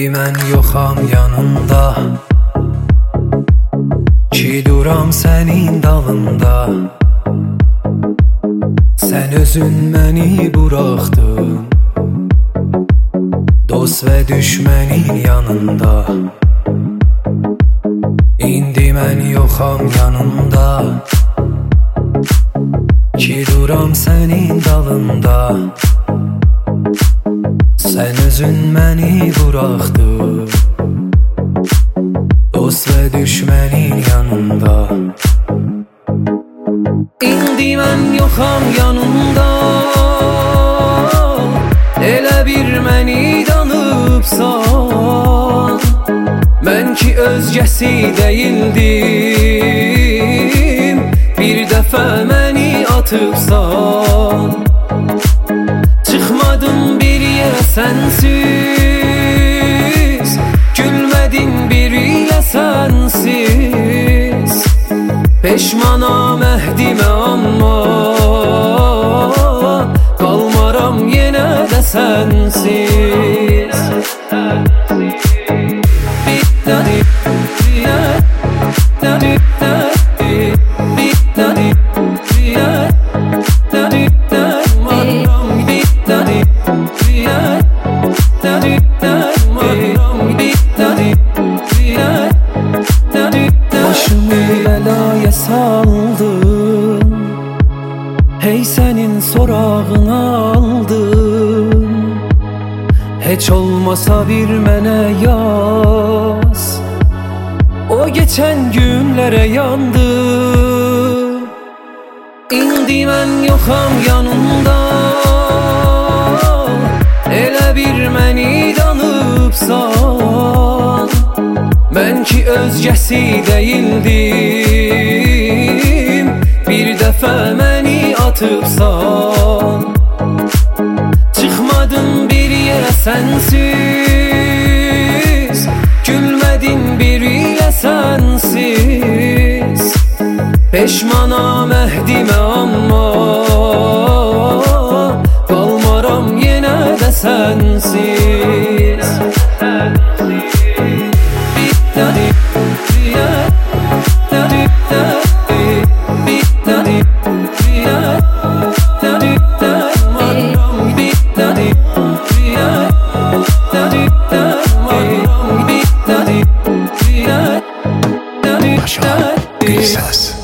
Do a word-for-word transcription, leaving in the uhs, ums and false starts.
mən yoxam yanında, ki duram sənin dalında. Sən özün məni buraxdın, dost və düşmənin yanında. İndi mən yoxam yanında, ki duram sənin dalında. Sən özün məni buraxdın, dost və düşmənin yanında. İndi mən yoxam yanında, elə bir məni danıbsan. Mən ki özgəsi deyildim, bir dəfə məni atıbsan. Çıxmadım bir yerə sənsiz, gülmədin bir ilə sənsiz. Peşmanam əhdimə amma, qalmaram yenə də sənsiz. Başımı bəlaya saldın, hey sənin sorağını aldım. Heç olmasa bir mənə yaz, o geçən günlərə yandım. İndi mən yoxam yanında, elə bir məni danıbsan. Mən ki özgəsi deyildim, bir dəfə məni atıbsan. Çıxmadın bir yerə sənsiz, gülmədin bir ilə sənsiz. Peşmanam əhdimə amma, qalmaram yenə də sənsiz. Başa, Gülsəz.